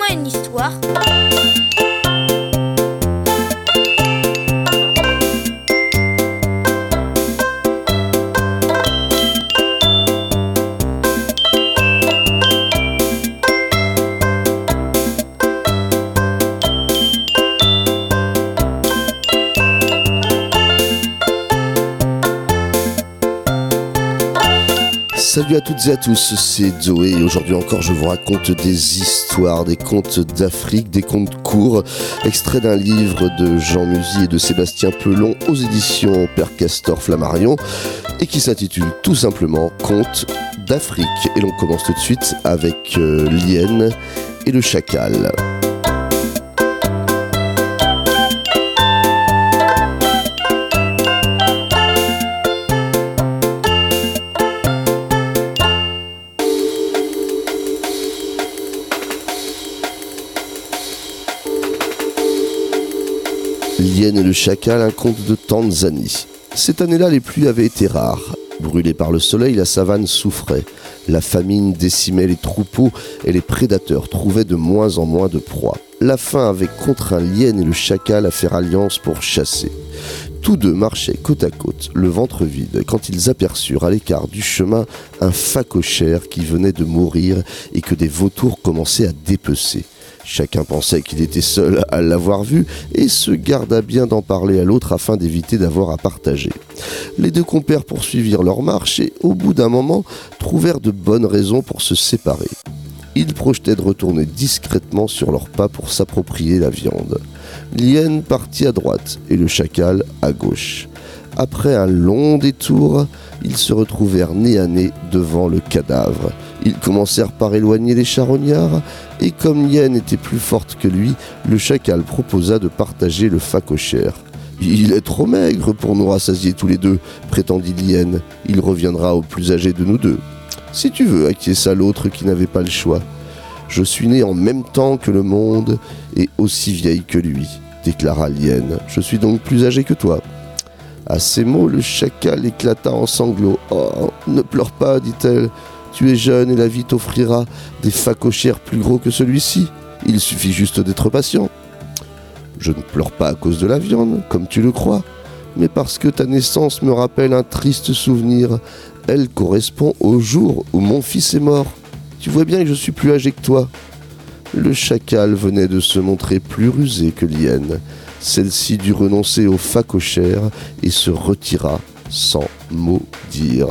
une histoire. Salut à toutes et à tous, c'est Zoé et aujourd'hui encore je vous raconte des histoires, des contes d'Afrique, des contes courts, extraits d'un livre de Jean Musy et de Sébastien Pelon aux éditions Père Castor Flammarion et qui s'intitule tout simplement Contes d'Afrique. Et l'on commence tout de suite avec l'hyène et le chacal. L'hyène et le chacal, un conte de Tanzanie. Cette année-là, les pluies avaient été rares. Brûlée par le soleil, la savane souffrait. La famine décimait les troupeaux et les prédateurs trouvaient de moins en moins de proies. La faim avait contraint l'hyène et le chacal à faire alliance pour chasser. Tous deux marchaient côte à côte, le ventre vide, quand ils aperçurent à l'écart du chemin un phacochère qui venait de mourir et que des vautours commençaient à dépecer. Chacun pensait qu'il était seul à l'avoir vu et se garda bien d'en parler à l'autre afin d'éviter d'avoir à partager. Les deux compères poursuivirent leur marche et, au bout d'un moment, trouvèrent de bonnes raisons pour se séparer. Ils projetaient de retourner discrètement sur leurs pas pour s'approprier la viande. L'hyène partit à droite et le chacal à gauche. Après un long détour, ils se retrouvèrent nez à nez devant le cadavre. Ils commencèrent par éloigner les charognards, et comme l'hyène était plus forte que lui, le chacal proposa de partager le phacochère. « Il est trop maigre pour nous rassasier tous les deux, prétendit l'hyène. Il reviendra au plus âgé de nous deux. Si tu veux, acquiesça l'autre qui n'avait pas le choix. Je suis né en même temps que le monde et aussi vieille que lui, déclara l'hyène. Je suis donc plus âgé que toi. À ces mots, le chacal éclata en sanglots. « Oh, ne pleure pas, dit-elle. Tu es jeune et la vie t'offrira des phacochères plus gros que celui-ci. Il suffit juste d'être patient. Je ne pleure pas à cause de la viande, comme tu le crois, mais parce que ta naissance me rappelle un triste souvenir. Elle correspond au jour où mon fils est mort. Tu vois bien que je suis plus âgé que toi. » Le chacal venait de se montrer plus rusé que l'hyène. Celle-ci dut renoncer au phacochère et se retira sans mot dire.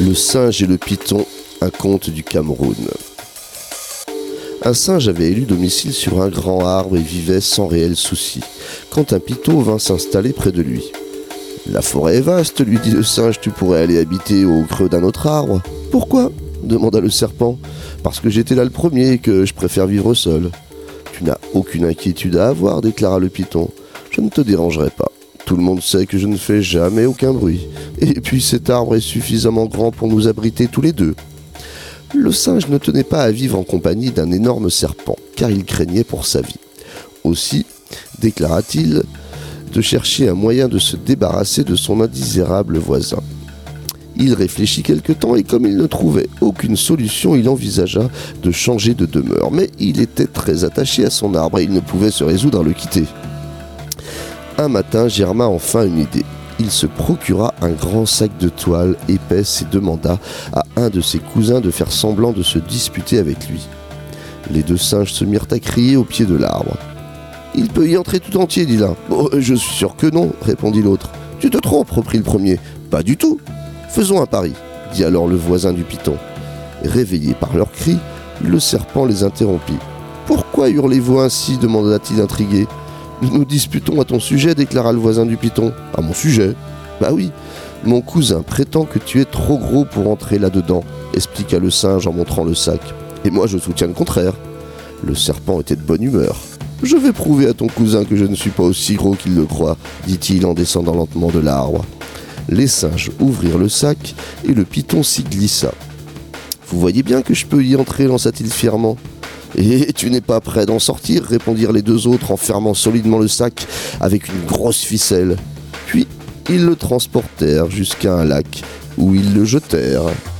Le singe et le python, un conte du Cameroun. Un singe avait élu domicile sur un grand arbre et vivait sans réel souci, quand un python vint s'installer près de lui. « La forêt est vaste, lui dit le singe, tu pourrais aller habiter au creux d'un autre arbre. »« Pourquoi ?» demanda le serpent. « Parce que j'étais là le premier et que je préfère vivre seul. »« Tu n'as aucune inquiétude à avoir, déclara le python. Je ne te dérangerai pas. Tout le monde sait que je ne fais jamais aucun bruit. Et puis cet arbre est suffisamment grand pour nous abriter tous les deux. » Le singe ne tenait pas à vivre en compagnie d'un énorme serpent, car il craignait pour sa vie. Aussi, déclara-t-il, de chercher un moyen de se débarrasser de son indésirable voisin. Il réfléchit quelque temps et comme il ne trouvait aucune solution, il envisagea de changer de demeure. Mais il était très attaché à son arbre et il ne pouvait se résoudre à le quitter. Un matin germa enfin une idée. Il se procura un grand sac de toile épaisse et demanda à un de ses cousins de faire semblant de se disputer avec lui. Les deux singes se mirent à crier au pied de l'arbre. « Il peut y entrer tout entier, dit l'un. Oh, je suis sûr que non, répondit l'autre. Tu te trompes, reprit le premier. Pas du tout. Faisons un pari, dit alors le voisin du python. Réveillé par leurs cris, le serpent les interrompit. Pourquoi hurlez-vous ainsi demanda-t-il intrigué. Nous nous disputons à ton sujet, déclara le voisin du python. À mon sujet ? Bah oui, mon cousin prétend que tu es trop gros pour entrer là-dedans, expliqua le singe en montrant le sac. Et moi je soutiens le contraire. Le serpent était de bonne humeur. Je vais prouver à ton cousin que je ne suis pas aussi gros qu'il le croit, dit-il en descendant lentement de l'arbre. Les singes ouvrirent le sac et le python s'y glissa. Vous voyez bien que je peux y entrer, lança-t-il fièrement. Et tu n'es pas prêt d'en sortir, répondirent les deux autres en fermant solidement le sac avec une grosse ficelle. Puis ils le transportèrent jusqu'à un lac où ils le jetèrent.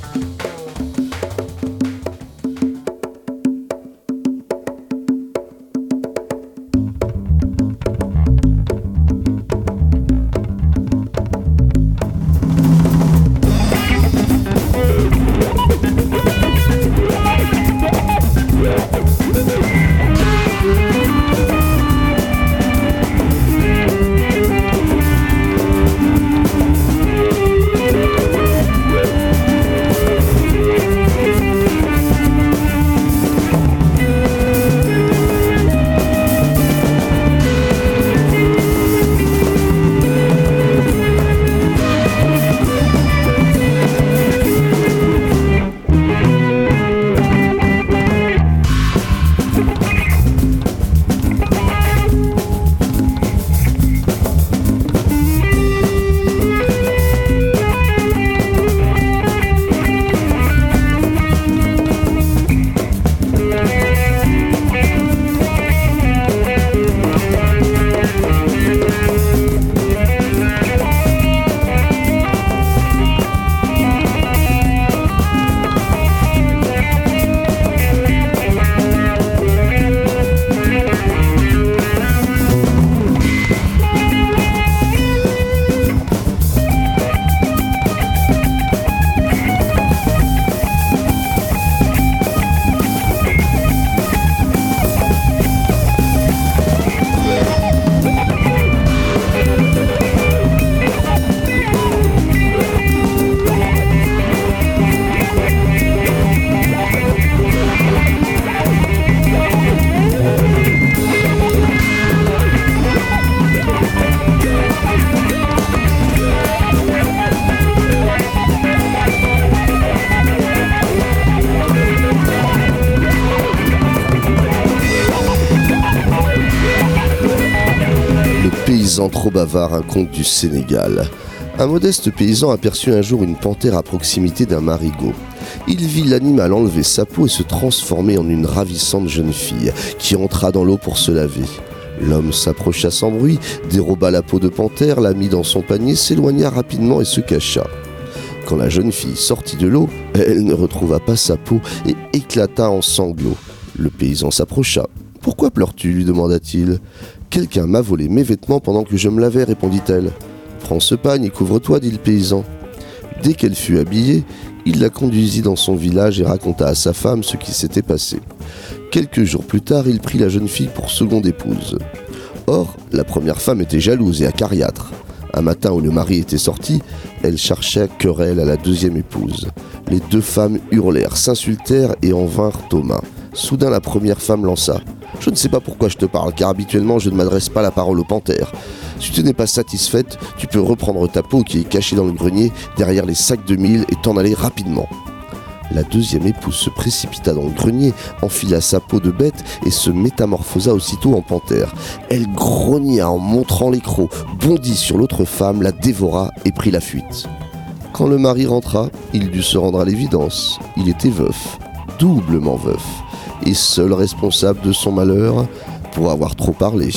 Paysan trop bavard, un conte du Sénégal. Un modeste paysan aperçut un jour une panthère à proximité d'un marigot. Il vit l'animal enlever sa peau et se transformer en une ravissante jeune fille qui entra dans l'eau pour se laver. L'homme s'approcha sans bruit, déroba la peau de panthère, la mit dans son panier, s'éloigna rapidement et se cacha. Quand la jeune fille sortit de l'eau, elle ne retrouva pas sa peau et éclata en sanglots. Le paysan s'approcha. « Pourquoi pleures-tu » lui demanda-t-il. « Quelqu'un m'a volé mes vêtements pendant que je me lavais, répondit-elle. « Prends ce pagne et couvre-toi, dit le paysan. » Dès qu'elle fut habillée, il la conduisit dans son village et raconta à sa femme ce qui s'était passé. Quelques jours plus tard, il prit la jeune fille pour seconde épouse. Or, la première femme était jalouse et acariâtre. Un matin où le mari était sorti, elle cherchait querelle à la deuxième épouse. Les deux femmes hurlèrent, s'insultèrent et en vinrent aux mains. Soudain, la première femme lança: « Je ne sais pas pourquoi je te parle, car habituellement je ne m'adresse pas la parole aux panthères. Si tu n'es pas satisfaite, tu peux reprendre ta peau qui est cachée dans le grenier, derrière les sacs de mil, et t'en aller rapidement. » La deuxième épouse se précipita dans le grenier, enfila sa peau de bête et se métamorphosa aussitôt en panthère. Elle grogna en montrant les crocs, bondit sur l'autre femme, la dévora et prit la fuite. Quand le mari rentra, il dut se rendre à l'évidence. Il était veuf, doublement veuf, et seul responsable de son malheur pour avoir trop parlé.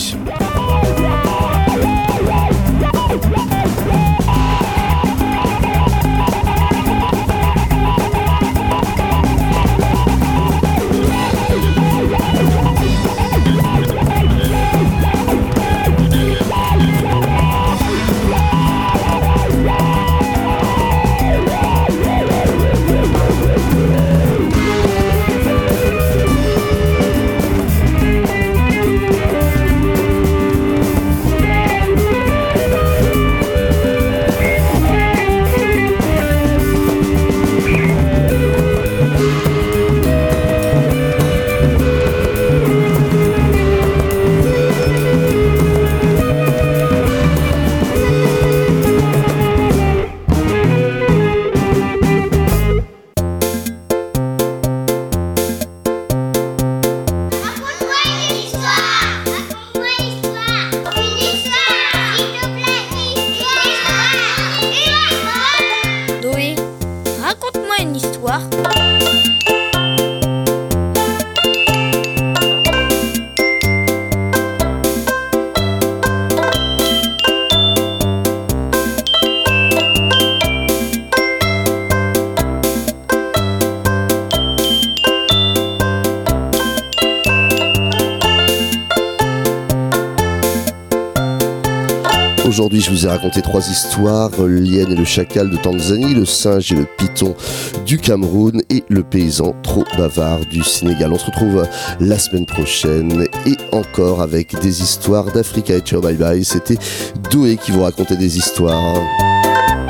Aujourd'hui, je vous ai raconté 3 histoires, l'hyène et le chacal de Tanzanie, le singe et le python du Cameroun et le paysan trop bavard du Sénégal. On se retrouve la semaine prochaine et encore avec des histoires d'Africa et ciao bye bye. C'était Doé qui vous racontait des histoires.